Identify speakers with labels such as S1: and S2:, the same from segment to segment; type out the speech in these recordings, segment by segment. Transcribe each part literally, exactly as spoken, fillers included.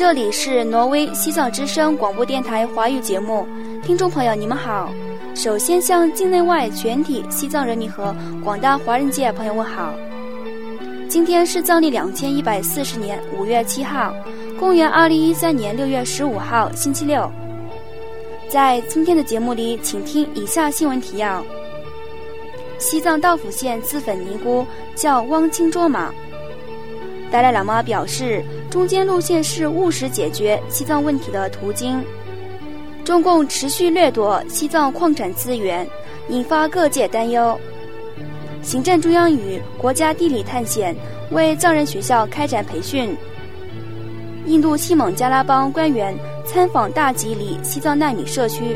S1: 这里是挪威西藏之声广播电台华语节目，听众朋友你们好。首先向境内外全体西藏人民和广大华人界朋友问好。今天是藏历两千一百四十年五月七号，公元二零一三年六月十五号，星期六。在今天的节目里，请听以下新闻提要：西藏道府县自焚尼姑叫汪清卓玛。达赖喇嘛表示，中间路线是务实解决西藏问题的途径。中共持续掠夺西藏矿产资源，引发各界担忧。行政中央与国家地理探险为藏人学校开展培训。印度西孟加拉邦官员参访大吉里西藏难民社区。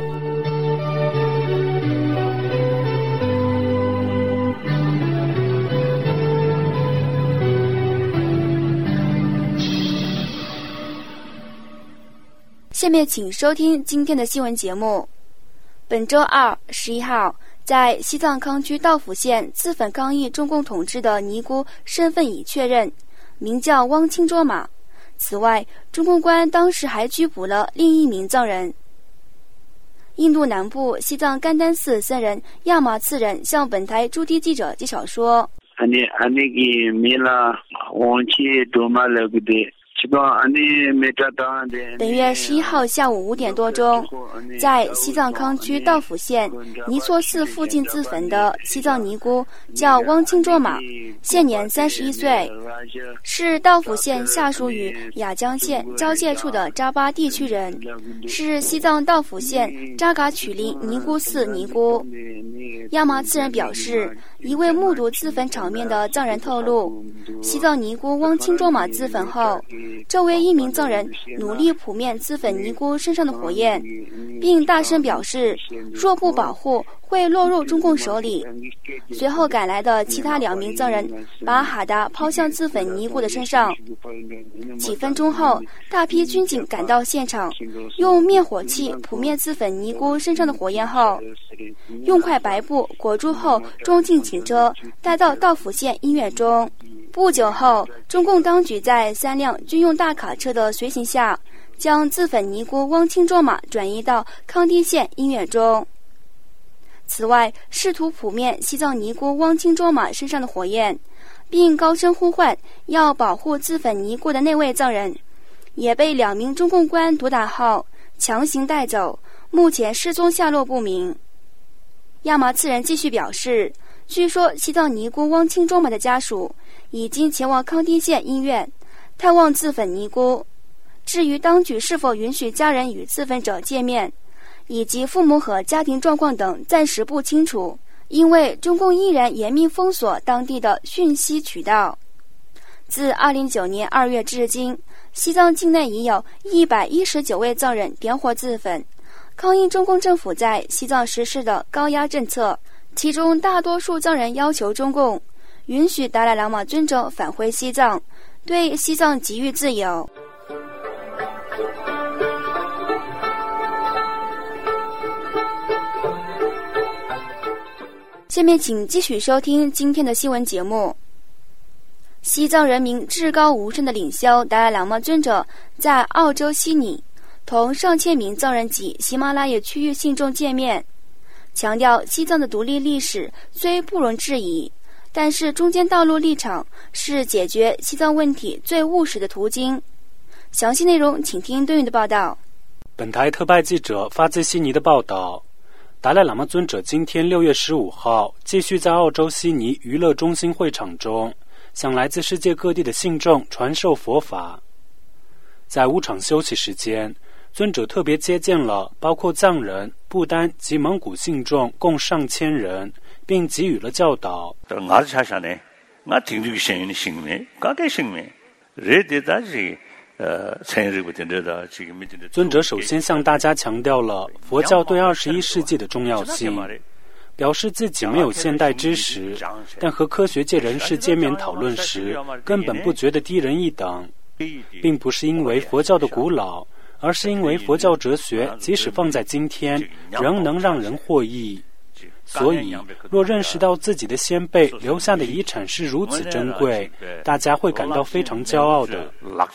S1: 下面请收听今天的新闻节目。本周二十一号，在西藏康区道府县自焚抗议中共统治的尼姑身份已确认，名叫汪清卓玛。此外，中共官当时还拘捕了另一名藏人。印度南部西藏甘丹寺僧人亚马次人向本台驻地记者介绍说，本月十一号下午五点多钟，在西藏康区道府县尼措寺附近自焚的西藏尼姑叫汪清卓玛，现年三十一岁，是道府县下属与雅江县交界处的扎巴地区人，是西藏道府县扎嘎曲林尼姑寺尼姑。亚麻次人表示，一位目睹自焚场面的藏人透露，西藏尼姑汪清卓玛自焚后，周围一名藏人努力扑灭自焚尼姑身上的火焰，并大声表示，若不保护会落入中共手里。随后赶来的其他两名藏人把哈达抛向自焚尼姑的身上。几分钟后，大批军警赶到现场，用灭火器扑灭自焚尼姑身上的火焰后，用块白布裹住后装进警车，带到道府县医院中。不久后，中共当局在三辆军用大卡车的随行下，将自焚尼姑汪清卓玛转移到康定县医院中。此外，试图扑灭西藏尼姑汪清卓玛身上的火焰，并高声呼唤要保护自焚尼姑的那位藏人，也被两名中共官毒打后强行带走，目前失踪下落不明。亚麻次人继续表示，据说西藏尼姑汪清卓玛的家属已经前往康定县医院探望自焚尼姑。至于当局是否允许家人与自焚者见面，以及父母和家庭状况等，暂时不清楚，因为中共依然严密封锁当地的讯息渠道。自二零零九年二月至今，西藏境内已有一百一十九位藏人点火自焚，抗议中共政府在西藏实施的高压政策。其中大多数藏人要求中共允许达赖喇嘛尊者返回西藏，对西藏给予自由。下面请继续收听今天的新闻节目。西藏人民至高无上的领袖达赖喇嘛尊者在澳洲悉尼同上千名藏人及喜马拉雅区域信众见面，强调西藏的独立历史虽不容置疑，但是中间道路立场是解决西藏问题最务实的途径。详细内容请听对应的报道。
S2: 本台特派记者发自悉尼的报道，达赖喇嘛尊者今天六月十五号继续在澳洲悉尼娱乐中心会场中向来自世界各地的信众传授佛法。在午场休息时间，尊者特别接见了包括藏人、不丹及蒙古信众共上千人，并给予了教导。尊者首先向大家强调了佛教对二十一世纪的重要性，表示自己没有现代知识，但和科学界人士见面讨论时根本不觉得低人一等，并不是因为佛教的古老，而是因为佛教哲学即使放在今天仍能让人获益。 所以，若认识到自己的先辈留下的遗产是如此珍贵，大家会感到非常骄傲的。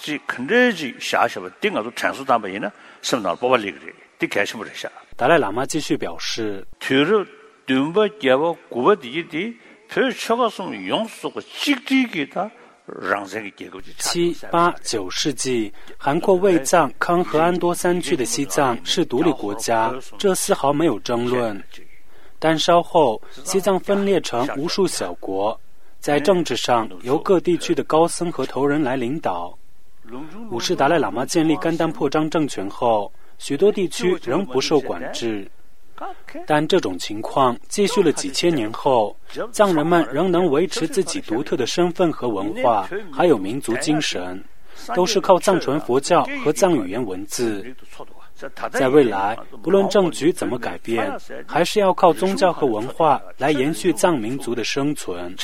S2: 达赖喇嘛继续表示，七八九世纪，涵括卫藏、康和安多三区的西藏是独立国家，这丝毫没有争论。但稍后，西藏分裂成无数小国，在政治上由各地区的高僧和头人来领导。五世达赖喇嘛建立甘丹破章政权后，许多地区仍不受管制。但这种情况继续了几千年后，藏人们仍能维持自己独特的身份和文化，还有民族精神，都是靠藏传佛教和藏语言文字。在未来，不论政局怎么改变，还是要靠宗教和文化来延续藏民族的生存。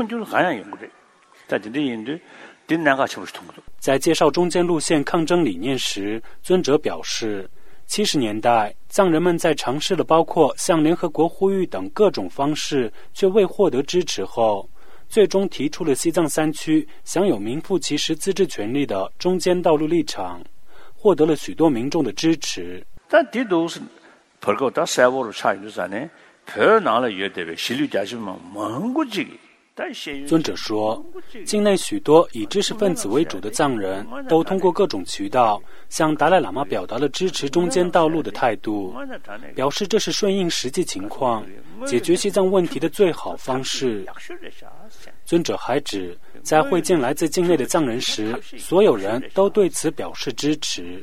S2: 在介绍中间路线抗争理念时，尊者表示，七十年代，藏人们在尝试了包括向联合国呼吁等各种方式，却未获得支持后，最终提出了西藏三区享有名副其实自治权利的中间道路立场，获得了许多民众的支持。但这都是별거 다 세월호 차이도잖아요. 별 나라 여대에 실력자지만 먼거지.尊者说，境内许多以知识分子为主的藏人都通过各种渠道向达赖喇嘛表达了支持中间道路的态度，表示这是顺应实际情况、解决西藏问题的最好方式。尊者还指，在会见来自境内的藏人时，所有人都对此表示支持。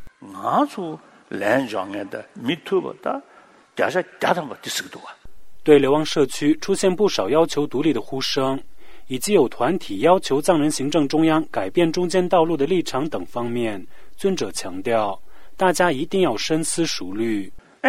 S2: 对流亡社区出现不少要求独立的呼声，以及有团体要求藏人行政中央改变中间道路的立场等方面，尊者强调，大家一定要深思熟虑。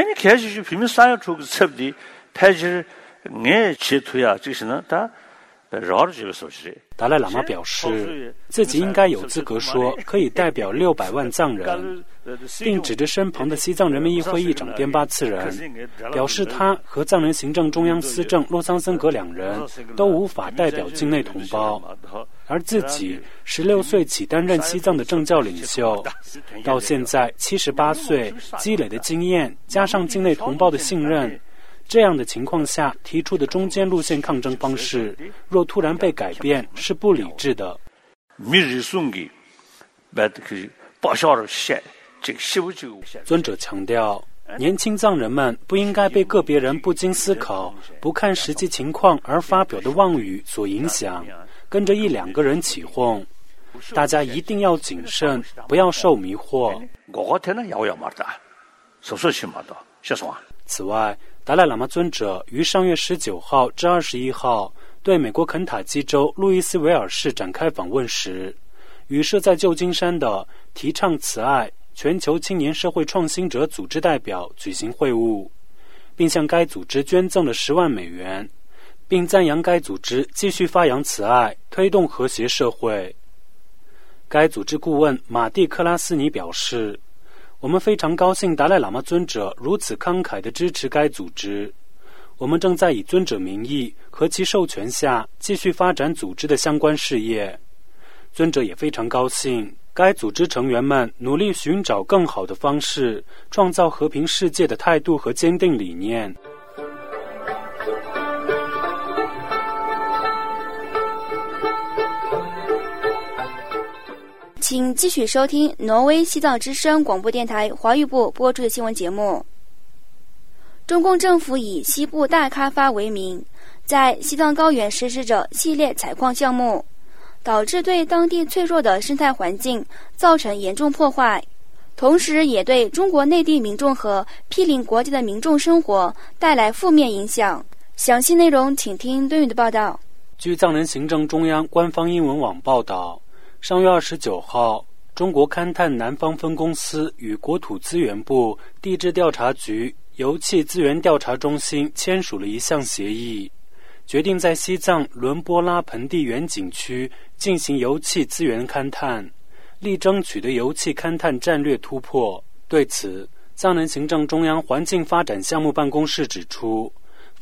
S2: 达赖喇嘛表示，自己应该有资格说可以代表六百万藏人，并指着身旁的西藏人民议会议长边巴次仁，表示他和藏人行政中央司政洛桑森格两人都无法代表境内同胞，而自己十六岁起担任西藏的政教领袖，到现在七十八岁，积累的经验加上境内同胞的信任，这样的情况下提出的中间路线抗争方式，若突然被改变，是不理智的。尊者强调，年轻藏人们不应该被个别人不经思考、不看实际情况而发表的妄语所影响，跟着一两个人起哄。大家一定要谨慎，不要受迷惑。此外，达赖喇嘛尊者于上月十九号至二十一号对美国肯塔基州路易斯维尔市展开访问时，与设在旧金山的提倡慈爱全球青年社会创新者组织代表举行会晤，并向该组织捐赠了十万美元，并赞扬该组织继续发扬慈爱，推动和谐社会。该组织顾问马蒂克拉斯尼表示，我们非常高兴达赖喇嘛尊者如此慷慨地支持该组织，我们正在以尊者名义和其授权下继续发展组织的相关事业。尊者也非常高兴该组织成员们努力寻找更好的方式，创造和平世界的态度和坚定理念。
S1: 请继续收听挪威西藏之声广播电台华语部播出的新闻节目。中共政府以西部大开发为名，在西藏高原实施着系列采矿项目，导致对当地脆弱的生态环境造成严重破坏，同时也对中国内地民众和毗邻国家的民众生活带来负面影响。详细内容请听敦宇的报道。
S2: 据藏人行政中央官方英文网报道，上月二十九号，中国勘探南方分公司与国土资源部地质调查局油气资源调查中心签署了一项协议，决定在西藏伦波拉盆地原景区进行油气资源勘探，力争取得油气勘探战略突破。对此，藏人行政中央环境发展项目办公室指出，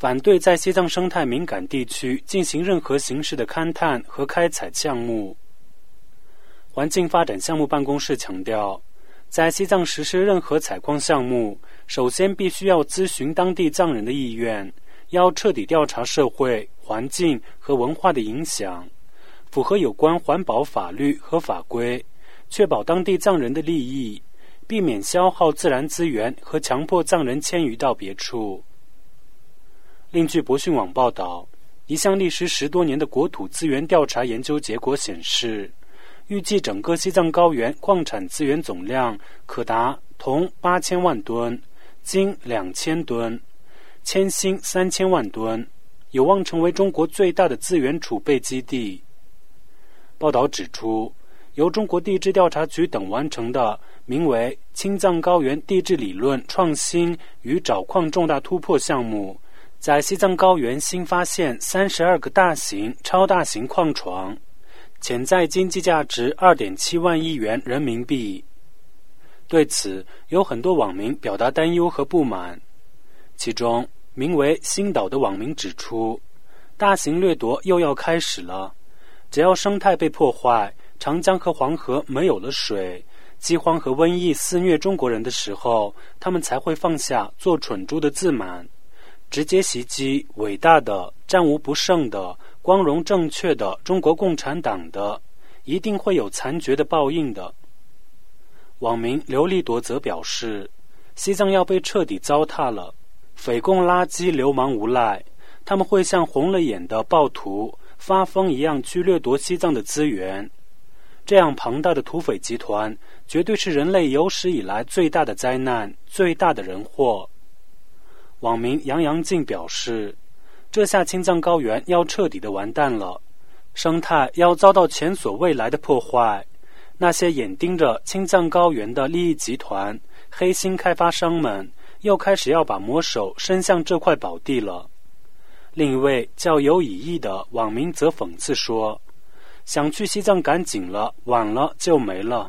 S2: 反对在西藏生态敏感地区进行任何形式的勘探和开采项目。环境发展项目办公室强调，在西藏实施任何采矿项目，首先必须要咨询当地藏人的意愿，要彻底调查社会、环境和文化的影响，符合有关环保法律和法规，确保当地藏人的利益，避免消耗自然资源和强迫藏人迁移到别处。另据博讯网报道，一项历时十多年的国土资源调查研究结果显示，预计整个西藏高原矿产资源总量可达铜八千万吨、金两千吨、铅锌三千万吨，有望成为中国最大的资源储备基地。报道指出，由中国地质调查局等完成的名为“青藏高原地质理论创新与找矿重大突破”项目，在西藏高原新发现三十二个大型、超大型矿床，潜在经济价值 二点七万亿元人民币。对此，有很多网民表达担忧和不满。其中，名为“星岛”的网民指出，大型掠夺又要开始了。只要生态被破坏，长江和黄河没有了水，饥荒和瘟疫肆虐中国人的时候，他们才会放下做蠢猪的自满，直接袭击伟大的、战无不胜的、光荣正确的中国共产党的，一定会有残绝的报应的。网民刘立铎则表示，西藏要被彻底糟蹋了，匪共垃圾流氓无赖，他们会像红了眼的暴徒发疯一样去掠夺西藏的资源。这样庞大的土匪集团绝对是人类有史以来最大的灾难，最大的人祸。网民杨阳静表示，这下青藏高原要彻底的完蛋了，生态要遭到前所未来的破坏。那些眼盯着青藏高原的利益集团、黑心开发商们又开始要把魔手伸向这块宝地了。另一位较有疑义的网民则讽刺说，想去西藏赶紧了，晚了就没了。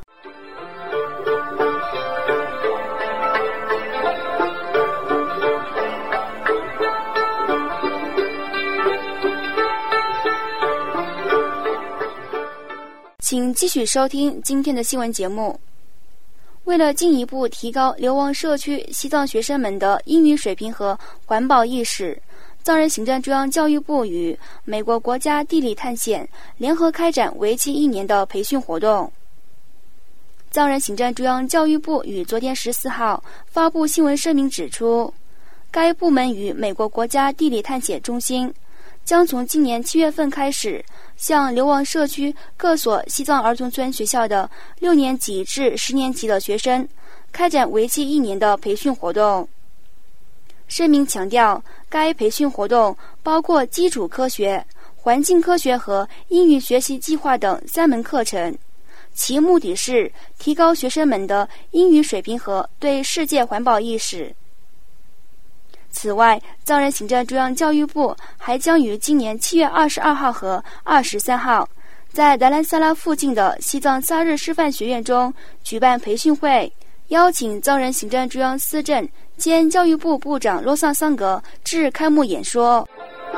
S1: 请继续收听今天的新闻节目。为了进一步提高流亡社区西藏学生们的英语水平和环保意识，藏人行政中央教育部与美国国家地理探险联合开展为期一年的培训活动。藏人行政中央教育部于昨天十四号发布新闻声明指出，该部门与美国国家地理探险中心将从今年七月份开始，向流亡社区各所西藏儿童村学校的六年级至十年级的学生开展为期一年的培训活动。声明强调，该培训活动包括基础科学、环境科学和英语学习计划等三门课程，其目的是提高学生们的英语水平和对世界环保意识。此外，藏人行政中央教育部还将于今年七月二十二号和二十三号，在达兰萨拉附近的西藏萨日师范学院中举办培训会，邀请藏人行政中央司政兼教育部部长罗桑桑格致开幕演说。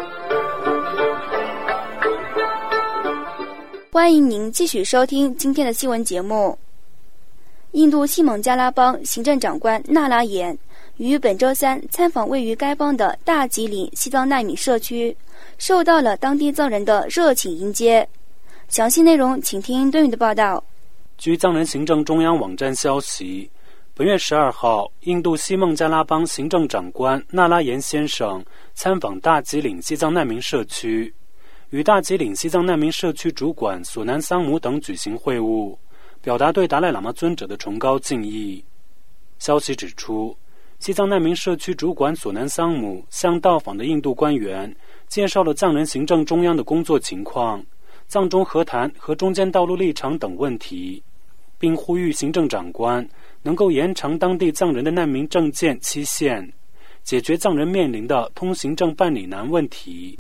S1: 欢迎您继续收听今天的新闻节目。印度西孟加拉邦行政长官纳拉延于本周三参访位于该邦的大吉岭西藏难民社区，受到了当地藏人的热情迎接。详细内容请听敦宇的报道。
S2: 据藏人行政中央网站消息，本月十二号，印度西孟加拉邦行政长官纳拉延先生参访大吉岭西藏难民社区，与大吉岭西藏难民社区主管索南桑姆等举行会晤，表达对达赖喇嘛尊者的崇高敬意。消息指出，西藏难民社区主管索南桑姆向到访的印度官员介绍了藏人行政中央的工作情况、藏中和谈和中间道路立场等问题，并呼吁行政长官能够延长当地藏人的难民证件期限，解决藏人面临的通行证办理难问题。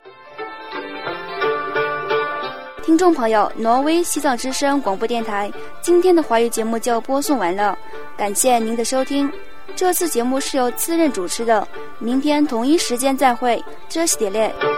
S1: 听众朋友，挪威西藏之声广播电台今天的华语节目就播送完了，感谢您的收听。 这次节目是由次任主持的，明天同一时间再会，这是点列。